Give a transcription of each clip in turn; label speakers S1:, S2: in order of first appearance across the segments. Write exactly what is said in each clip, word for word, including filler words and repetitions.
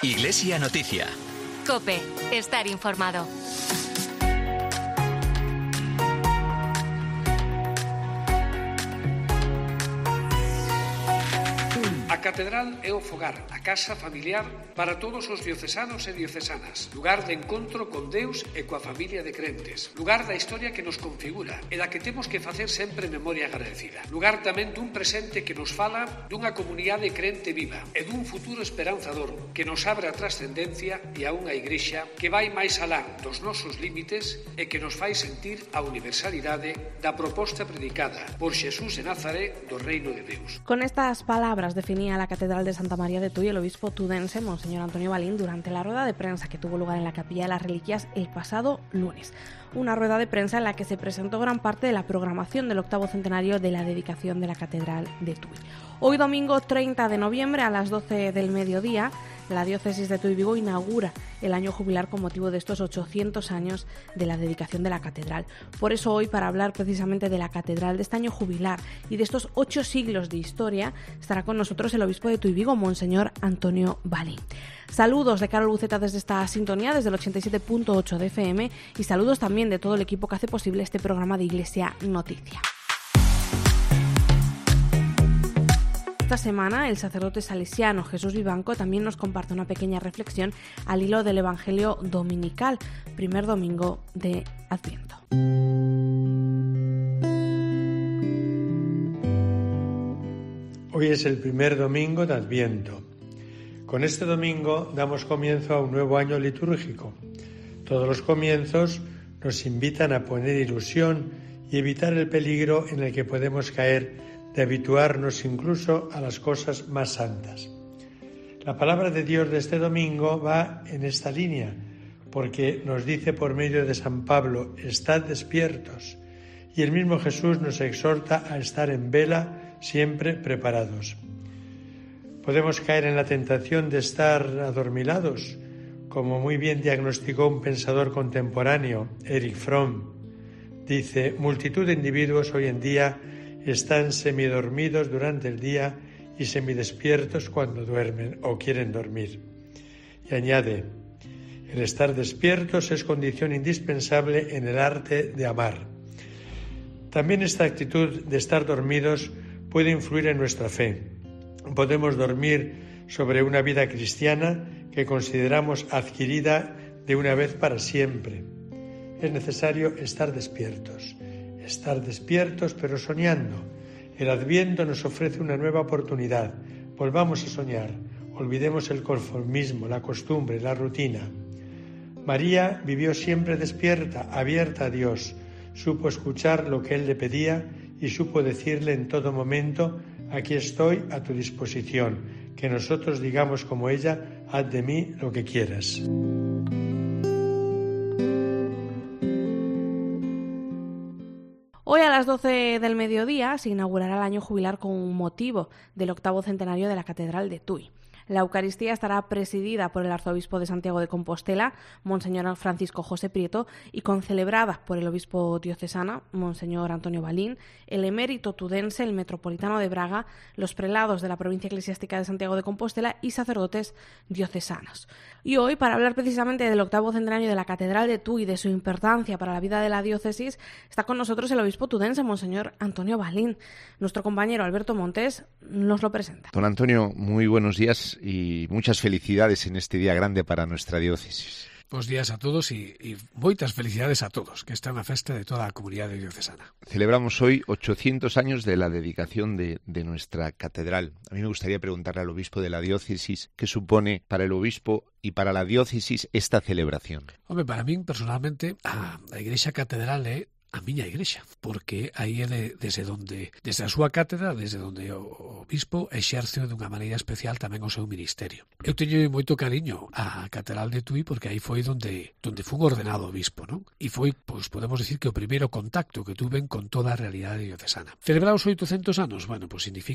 S1: Iglesia Noticia.
S2: COPE. Estar informado.
S3: A Catedral é o fogar, a casa familiar para todos os diocesanos e diocesanas, lugar de encontro con Deus e coa familia de crentes, lugar da historia que nos configura e da que temos que facer sempre memoria agradecida, lugar tamén dun presente que nos fala dunha comunidade crente viva e dun futuro esperanzador que nos abre a trascendencia e a unha igrexa que vai máis alá dos nosos límites e que nos fai sentir a universalidade da proposta predicada por Xesús de Nazaret do Reino de Deus.
S4: Con estas palabras definía la Catedral de Santa María de Tui el obispo tudense Monseñor Antonio Balín durante la rueda de prensa que tuvo lugar en la Capilla de las Reliquias el pasado lunes. Una rueda de prensa en la que se presentó gran parte de la programación del octavo centenario de la dedicación de la Catedral de Tui. Hoy domingo treinta de noviembre a las doce del mediodía, la diócesis de Tui Vigo inaugura el año jubilar con motivo de estos ochocientos años de la dedicación de la catedral. Por eso hoy, para hablar precisamente de la catedral, de este año jubilar y de estos ocho siglos de historia, estará con nosotros el obispo de Tui Vigo, Monseñor Antonio Balín. Saludos de Carol Buceta desde esta sintonía, desde el ochenta y siete punto ocho de F M, y saludos también de todo el equipo que hace posible este programa de Iglesia Noticia. Esta semana el sacerdote salesiano Jesús Vivanco también nos comparte una pequeña reflexión al hilo del Evangelio dominical, primer domingo de Adviento.
S5: Hoy es el primer domingo de Adviento. Con este domingo damos comienzo a un nuevo año litúrgico. Todos los comienzos nos invitan a poner ilusión y evitar el peligro en el que podemos caer de habituarnos incluso a las cosas más santas. La palabra de Dios de este domingo va en esta línea, porque nos dice por medio de San Pablo, estad despiertos, y el mismo Jesús nos exhorta a estar en vela, siempre preparados. Podemos caer en la tentación de estar adormilados, como muy bien diagnosticó un pensador contemporáneo, Erich Fromm. Dice, multitud de individuos hoy en día están semidormidos durante el día y semidespiertos cuando duermen o quieren dormir. Y añade, el estar despiertos es condición indispensable en el arte de amar. También esta actitud de estar dormidos puede influir en nuestra fe. Podemos dormir sobre una vida cristiana que consideramos adquirida de una vez para siempre. Es necesario estar despiertos. Estar despiertos pero soñando. El Adviento nos ofrece una nueva oportunidad. Volvamos a soñar. Olvidemos el conformismo, la costumbre, la rutina. María vivió siempre despierta, abierta a Dios. Supo escuchar lo que Él le pedía y supo decirle en todo momento, aquí estoy a tu disposición. Que nosotros digamos como ella, haz de mí lo que quieras.
S4: Hoy a las doce del mediodía se inaugurará el año jubilar con motivo del octavo centenario de la Catedral de Tui. La Eucaristía estará presidida por el arzobispo de Santiago de Compostela, Monseñor Francisco José Prieto, y concelebrada por el obispo diocesano, Monseñor Antonio Balín, el emérito tudense, el metropolitano de Braga, los prelados de la provincia eclesiástica de Santiago de Compostela y sacerdotes diocesanos. Y hoy, para hablar precisamente del octavo centenario de la Catedral de Tui y de su importancia para la vida de la diócesis, está con nosotros el obispo tudense, Monseñor Antonio Balín. Nuestro compañero Alberto Montes nos lo presenta.
S6: Don Antonio, muy buenos días y muchas felicidades en este día grande para nuestra diócesis.
S3: Bos días a todos e, e moitas felicidades a todos, que está na festa de toda a comunidade diocesana.
S6: Celebramos hoy ochocientos años de la dedicación de, de nuestra catedral. A mí me gustaría preguntarle al obispo de la diócesis qué supone para el obispo y para la diócesis esta celebración.
S3: Hombre, para min, personalmente, a, a Igrexa Catedral é a miña igrexa, porque aí é de, desde onde, desde a súa cátedra, desde onde o obispo exerce dunha maneira especial tamén o seu ministerio. Eu teño moito cariño á Catedral de Tui porque aí foi onde onde fun ordenado obispo, non? E foi, pois podemos decir que o primeiro contacto que tuven con toda a realidade diocesana. Celebrar os oitocentos anos, bueno, pois significa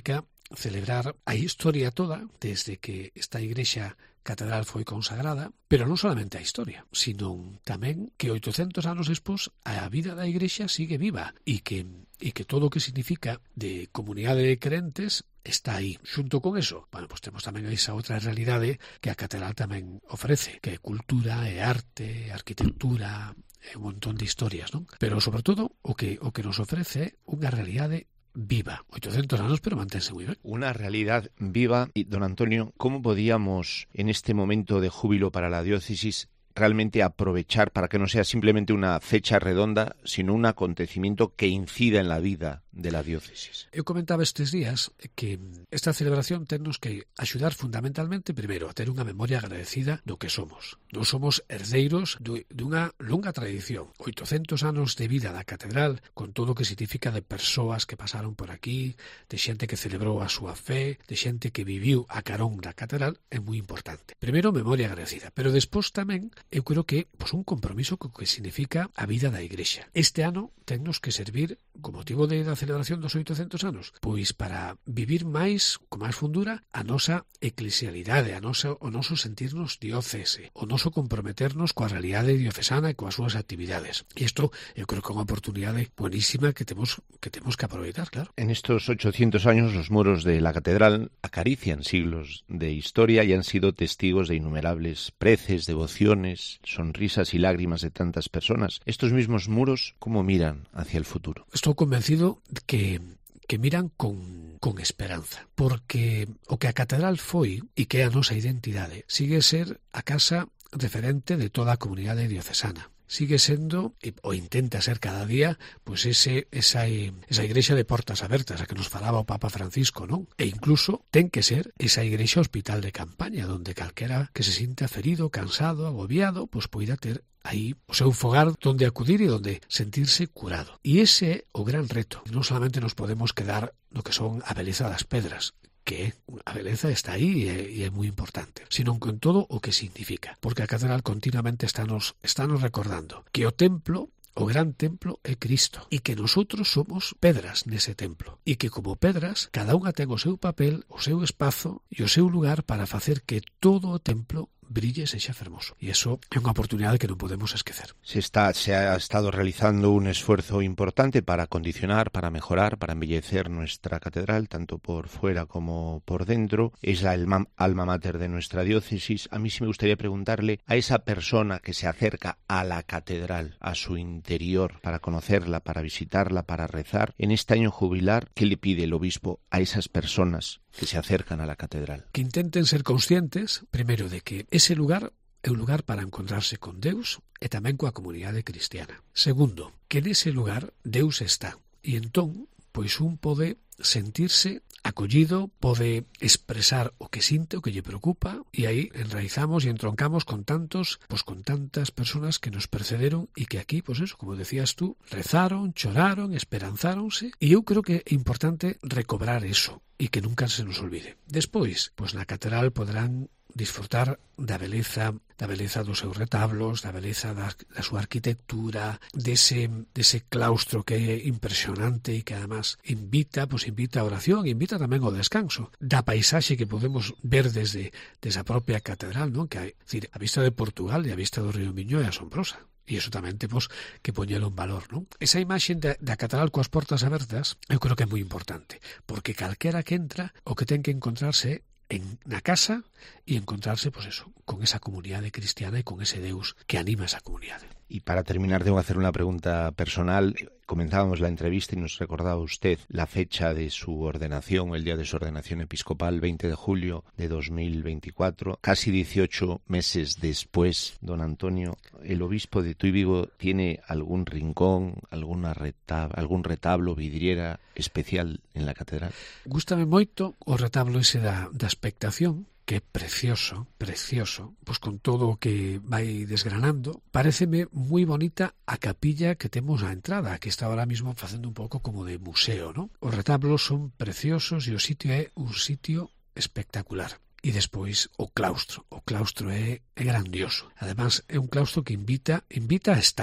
S1: celebrar a historia toda desde que esta igrexa catedral foi consagrada, pero non solamente a historia, sino tamén que oitocentos anos despois a vida da igrexa sigue viva e que, e que todo o que significa de comunidade de crentes está aí. Xunto con eso, bueno, pues temos tamén esa outra realidade que a catedral tamén ofrece, que é cultura, é arte, é arquitectura, é un montón de historias, non? Pero sobre todo o que o que nos ofrece é unha realidade viva, oitocentos anos, pero manténse moi ben.
S6: Una realidad viva. Y, don Antonio, ¿cómo podíamos en este momento de júbilo para la diócesis realmente aprovechar para que no sea simplemente una fecha redonda, sino un acontecimiento que incida en la vida de la diócesis?
S1: Eu comentaba estes días que esta celebración tennos que axudar fundamentalmente, primeiro, a ter unha memoria agradecida do que somos. Non somos herdeiros dunha longa tradición, oitocentos anos de vida da catedral, con todo o que significa de persoas que pasaron por aquí, de xente que celebrou a súa fe, de xente que viviu a carón da catedral, é moi importante. Primeiro, memoria agradecida, pero despois tamén eu creo que pois, un compromiso co que significa a vida da igrexa. Este ano tennos que servir, con motivo de da celebración dos oitocentos anos, pois para vivir máis, con máis fundura, a nosa eclesialidade, a nosa, o noso sentirnos diócese, o noso comprometernos coa realidade diocesana e coas súas actividades. E isto eu creo que é unha oportunidade buenísima que temos que temos que aproveitar, claro.
S6: En estos ochocientos años los muros de la catedral acarician siglos de historia y han sido testigos de innumerables preces, devociones, sonrisas y lágrimas de tantas personas. Estos mismos muros, ¿cómo miran hacia el futuro?
S1: Estou convencido que que miran con, con esperanza, porque o que a catedral foi e que é a nosa identidade sigue ser a casa referente de toda a comunidade diocesana. Sigue sendo, ou intenta ser cada día, pois ese, esa, esa igrexa de portas abertas a que nos falaba o Papa Francisco, non? E incluso ten que ser esa igrexa hospital de campaña, donde calquera que se sinta ferido, cansado, agobiado, pois poida ter aí o seu fogar donde acudir e donde sentirse curado. E ese é o gran reto. Non solamente nos podemos quedar no que son a beleza das pedras, que a beleza está aí e é moi importante, sino con todo o que significa, porque a catedral continuamente estános, estános recordando que o templo, o gran templo é Cristo e que nosotros somos pedras nese templo e que como pedras cada unha ten o seu papel, o seu espazo e o seu lugar para facer que todo o templo brille e sexa fermoso. E iso é unha oportunidade que non podemos esquecer.
S6: Se, está, se ha estado realizando un esfuerzo importante para condicionar, para mejorar, para embellecer nuestra catedral, tanto por fuera como por dentro. Es la alma, alma mater de nuestra diócesis. A mí sí me gustaría preguntarle a esa persona que se acerca a la catedral, a su interior, para conocerla, para visitarla, para rezar, en este año jubilar, ¿qué le pide el obispo a esas personas que se acercan a la catedral?
S1: Que intenten ser conscientes, primeiro, de que ese lugar é un lugar para encontrarse con Deus e tamén coa comunidade cristiana. Segundo, que nese lugar Deus está. E entón, pois un pode sentirse acollido, pode expresar o que sinte, o que lle preocupa, e aí enraizamos e entroncamos con tantos, pois con tantas personas que nos precederon e que aquí, pois eso, como decías tú, rezaron, choraron, esperanzáronse, e eu creo que é importante recobrar eso e que nunca se nos olvide. Despois, pois na catedral poderán disfrutar da beleza, da beleza dos seus retablos, da beleza da, da súa arquitectura, dese, dese claustro que é impresionante e que además invita, pois invita a oración, invita tamén ao descanso, da paisaxe que podemos ver desde, desde a propia catedral, non? Que hai, decir, a vista de Portugal e a vista do río Miño é asombrosa. E iso tamén temos que poñelo en valor, non? Esa imaxe da, da catedral coas portas abertas eu creo que é moi importante, porque calquera que entra o que ten que encontrarse en na casa e encontrarse, pois eso, con esa comunidade cristiana e con ese Deus que anima esa comunidade.
S6: Y para terminar, tengo que hacer una pregunta personal. Comenzábamos la entrevista y nos recordaba usted la fecha de su ordenación, el día de su ordenación episcopal, veinte de julio de dos mil veinticuatro. Casi dieciocho meses después, don Antonio, ¿el obispo de Tuy Vigo tiene algún rincón, alguna retab- algún retablo, vidriera especial en la catedral?
S1: Gústame moito o retablo ese da, da expectación, que é precioso, precioso, pois con todo o que vai desgranando. Paréceme moi bonita a capilla que temos á entrada, que está ahora mismo facendo un pouco como de museo, ¿no? Os retablos son preciosos e o sitio é un sitio espectacular. E despois o claustro. O claustro é, é grandioso. Además, é un claustro que invita, invita a estar,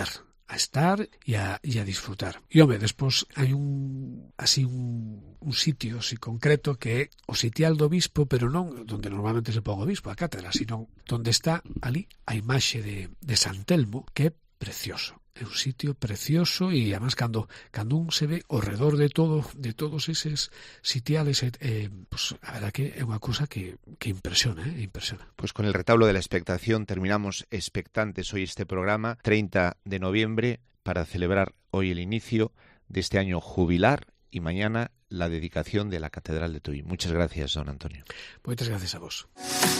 S1: a estar e a, e a disfrutar. E, home, despois hai un así un, un sitio así concreto que é o sitial do bispo, pero non donde normalmente se pon o bispo, a cátedra, sino donde está ali a imaxe de, de San Telmo, que é precioso. É un sitio precioso e además cando cando un se ve ao redor de todo de todos eses sitiales eh, pues, a verdad que é unha cousa que, que impresiona, eh, impresiona.
S6: Pues con el retablo de la expectación terminamos expectantes hoy este programa, treinta de noviembre, para celebrar hoy el inicio de este año jubilar y mañana la dedicación de la Catedral de Tui. Muchas gracias, don Antonio.
S1: Moitas gracias a vos.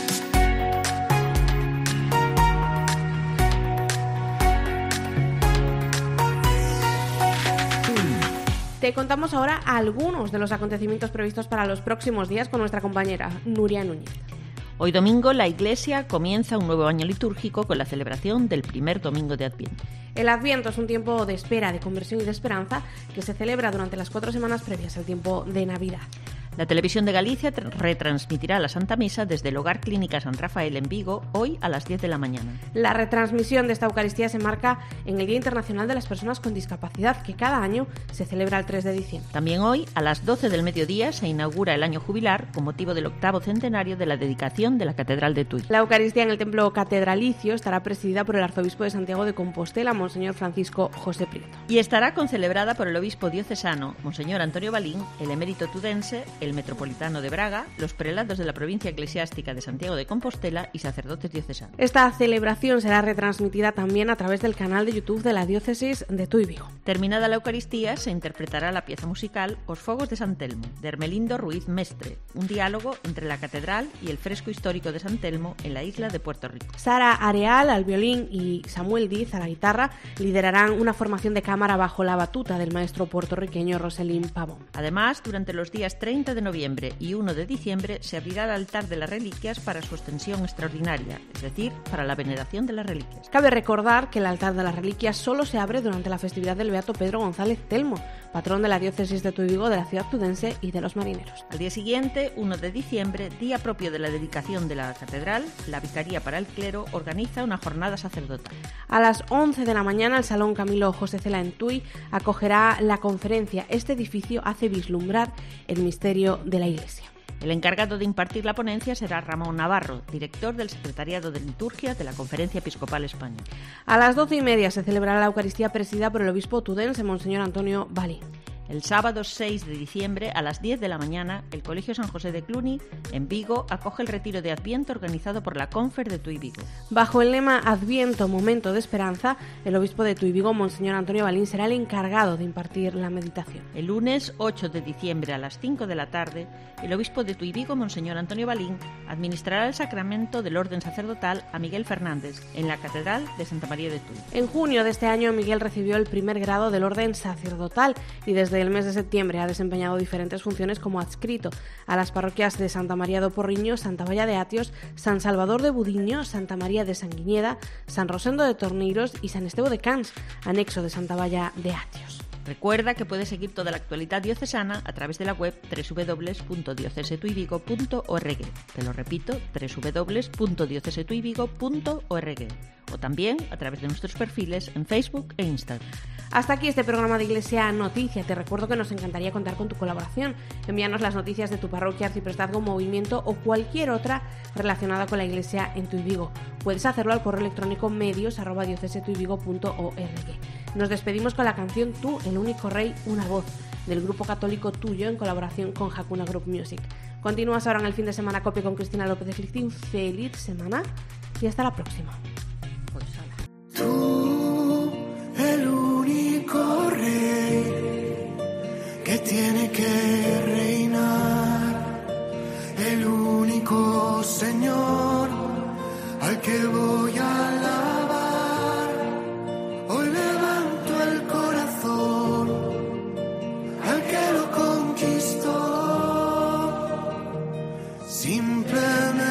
S4: Te contamos ahora algunos de los acontecimientos previstos para los próximos días con nuestra compañera Nuria Núñez.
S7: Hoy domingo la Iglesia comienza un nuevo año litúrgico con la celebración del primer domingo de Adviento.
S4: El Adviento es un tiempo de espera, de conversión y de esperanza que se celebra durante las cuatro semanas previas al tiempo de Navidad.
S7: La Televisión de Galicia retransmitirá la Santa Misa desde el Hogar Clínica San Rafael en Vigo hoy a las diez de la mañana.
S4: La retransmisión de esta Eucaristía se marca en el Día Internacional de las Personas con Discapacidad, que cada año se celebra el tres de diciembre.
S7: También hoy, a las doce del mediodía, se inaugura el año jubilar con motivo del octavo centenario de la dedicación de la Catedral de Tui.
S4: La Eucaristía en el Templo Catedralicio estará presidida por el Arzobispo de Santiago de Compostela, Monseñor Francisco José Prieto.
S7: Y estará concelebrada por el Obispo diocesano, Monseñor Antonio Balín, el emérito tudense, el metropolitano de Braga, los prelados de la provincia eclesiástica de Santiago de Compostela y sacerdotes diocesanos.
S4: Esta celebración será retransmitida también a través del canal de YouTube de la diócesis de Tui Vigo.
S7: Terminada la Eucaristía, se interpretará la pieza musical Os Fogos de San Telmo, de Hermelindo Ruiz Mestre, un diálogo entre la catedral y el fresco histórico de San Telmo en la isla de Puerto Rico.
S4: Sara Areal al violín y Samuel Diz a la guitarra liderarán una formación de cámara bajo la batuta del maestro puertorriqueño Roselín Pavón.
S7: Además, durante los días treinta de noviembre y uno de diciembre se abrirá el altar de las reliquias para su ostensión extraordinaria, es decir, para la veneración de las reliquias.
S4: Cabe recordar que el altar de las reliquias solo se abre durante la festividad del Beato Pedro González Telmo, patrón de la diócesis de Tui Vigo, de la ciudad tudense y de los marineros.
S7: Al día siguiente, uno de diciembre, día propio de la dedicación de la catedral, la Vicaría para el Clero organiza una jornada sacerdotal.
S4: A las once de la mañana, el Salón Camilo José Cela en Tui acogerá la conferencia. Este edificio hace vislumbrar el misterio de la Iglesia.
S7: El encargado de impartir la ponencia será Ramón Navarro, director del Secretariado de Liturgia de la Conferencia Episcopal Española.
S4: A las doce y media se celebrará la Eucaristía presidida por el obispo tudense, Monseñor Antonio Balín.
S7: El sábado seis de diciembre, a las diez de la mañana, el Colegio San José de Cluny, en Vigo, acoge el retiro de Adviento organizado por la Confer de Tui Vigo.
S4: Bajo el lema Adviento, momento de esperanza, el obispo de Tui Vigo, Monseñor Antonio Balín, será el encargado de impartir la meditación.
S7: El lunes ocho de diciembre, a las cinco de la tarde, el obispo de Tui Vigo, Monseñor Antonio Balín, administrará el sacramento del orden sacerdotal a Miguel Fernández, en la Catedral de Santa María de Tui.
S4: En junio de este año, Miguel recibió el primer grado del orden sacerdotal y desde el mes de septiembre ha desempeñado diferentes funciones como adscrito a las parroquias de Santa María do Porriño, Santa Valla de Atios, San Salvador de Budiño, Santa María de Sanguiñeda, San Rosendo de Torneiros y San Estevo de Cans, anexo de Santa Valla de Atios.
S7: Recuerda que puedes seguir toda la actualidad diocesana a través de la web doble u doble u doble u punto diocesetuivigo punto org. Te lo repito, doble u doble u doble u punto diocesetuivigo punto org. O también a través de nuestros perfiles en Facebook e Instagram.
S4: Hasta aquí este programa de Iglesia Noticia. Te recuerdo que nos encantaría contar con tu colaboración. Envíanos las noticias de tu parroquia, arciprestazgo, movimiento o cualquier otra relacionada con la Iglesia en Tui Vigo. Puedes hacerlo al correo electrónico medios arroba diocesetuivigo punto org. Nos despedimos con la canción Tú, el único rey, una voz, del grupo católico Tuyo en colaboración con Hakuna Group Music. Continúas ahora en el fin de semana Cope con Cristina López de Flichting. Feliz semana y hasta la próxima.
S7: Pues hola.
S8: Tú, el único rey que tiene que reinar, el único Señor al que voy a alabar. Hoy levanto el corazón al que lo conquistó, simplemente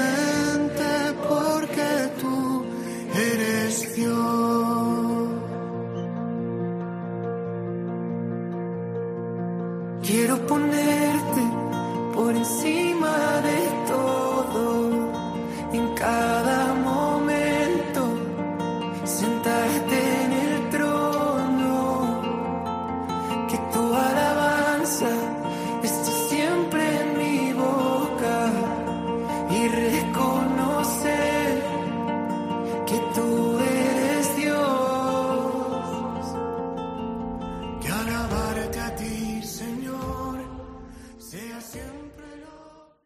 S8: porque tú eres Dios. Quiero ponerte por encima de todo en cada